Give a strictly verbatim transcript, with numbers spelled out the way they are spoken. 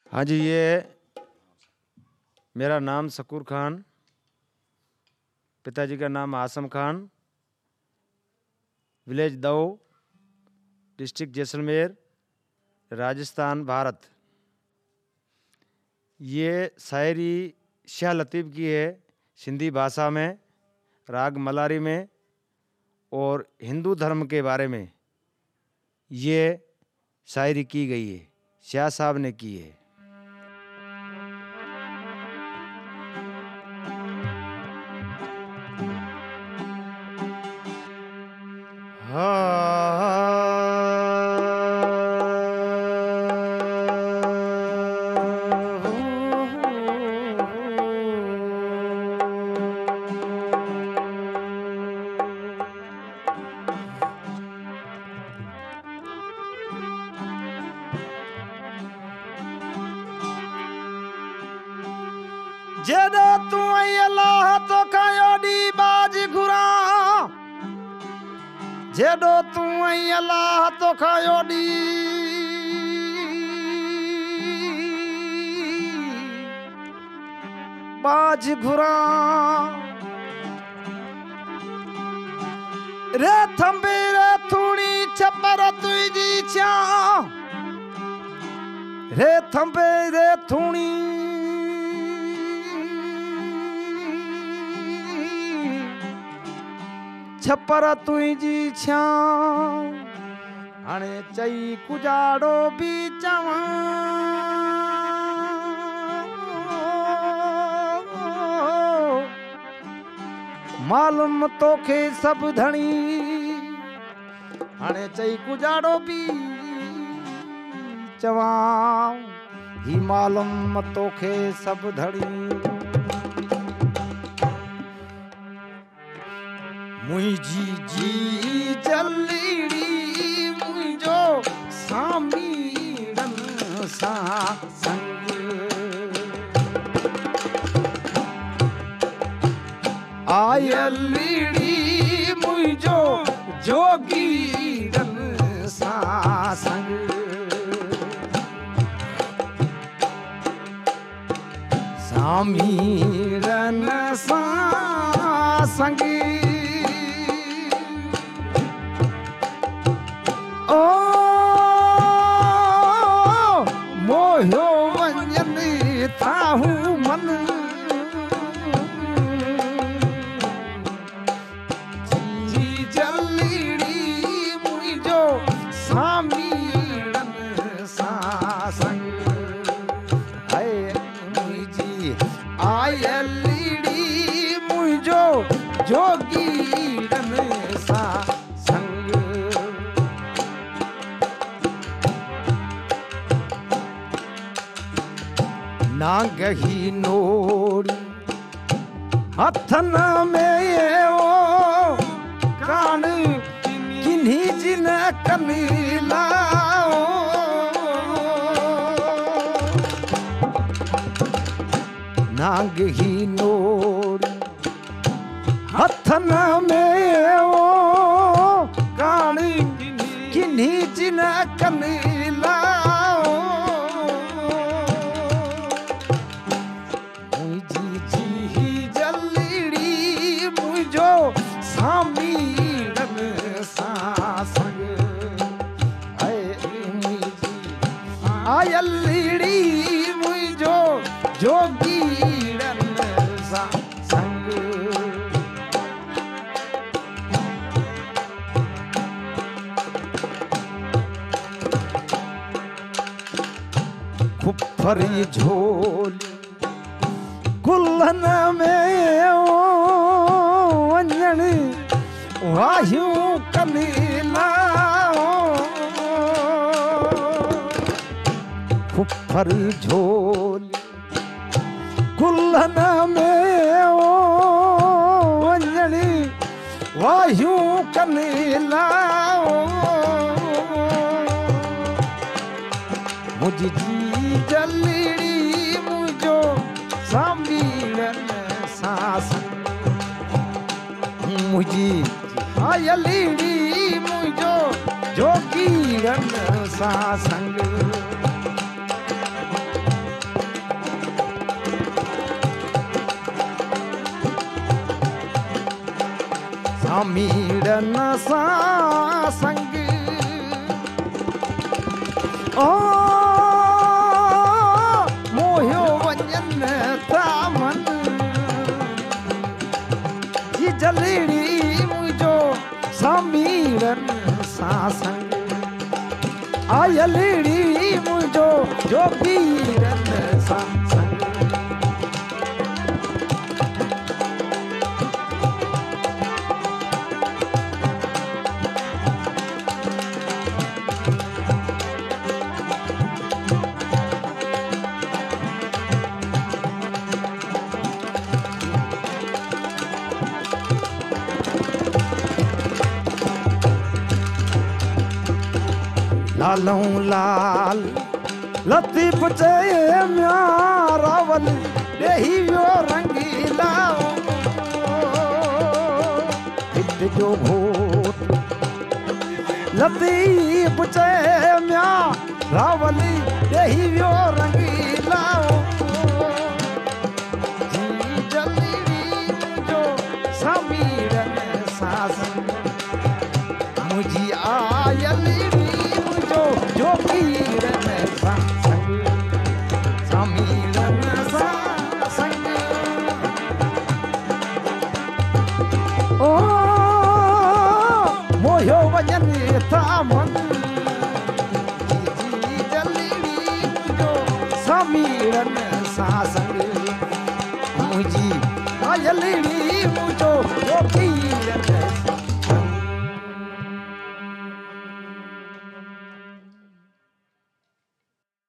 हाँ जी, ये मेरा नाम शकूर खान, पिताजी का नाम आसम खान, विलेज दऊ, डिस्ट्रिक्ट जैसलमेर, राजस्थान, भारत। ये शायरी शाह लतीफ़ की है, सिंधी भाषा में, राग मलारी में और हिंदू धर्म के बारे में ये शायरी की गई है, शाह साहब ने की है। जेडो तू अल्लाह तो कायोडी बाज घुरा, जेडो तू अल्लाह तो कायोडी बाज घुरा, रे थंबे रे थूणी छपर तुझी चा, रे थंबे रे थूणी छपर तुझी छां, हाणे चई कुजाड़ो भी चवां, मालूम तोखे सब धणी, हाणे चई कुजाड़ो भी चवां, ही मालूम तोखे सब धणी। मुझी जी जल्लीड़ी मुझो सामीड़न सा संग, आयलीड़ी मुझो जोगीड़न सा संग, सामीड़न सा संग। ओ मोहो वंजन थाहू मन, जी जल्लीड़ी मुझो सामीड़न सा संग, हाय मुझी आयलीड़ी मुझो जोगीड़न सा संग। नागही नोड़ी हथन में ओ कान किन्हीं जिन कनीला, नागही नोड़ी हथन में ओ कान किन्हीं जिन कनीला, सामीड़न सा संग, आयलीड़ी मुझो जोगीड़न सा संग। खुफरी झोली कुल्हन में ओ वंजन वायु कनीला, खुफरी झोली कुल्हन में ओ वंजन वायु कनीला, मुझी जी जल्लीड़ी मुझो सामीड़न सा संग, मुझी आयलीड़ी मुझो जोगीड़न सा संग। सामीड़न सां संग ओ मोहियो वञनि था मन जी जलेड़ी मुंहिंजो सामीड़न सां संग आयलेड़ी मुंहिंजो जोगीरन सां संग लालूं लाल लतीफ़ चए म्या रावल ॾेही वियो रंगीला हित जो भूत लतीफ़ चए म्या रावल ॾेही वियो रंगीला जी जलेड़ी जो समीरन सां संग मुंहिंजी आयलेड़ी जोगीरन सां संग समीरन सां संग ओ मोहियो वञनि था मन जी जलेड़ी जो समीरन सां संग मुंहिंजी आयलेड़ी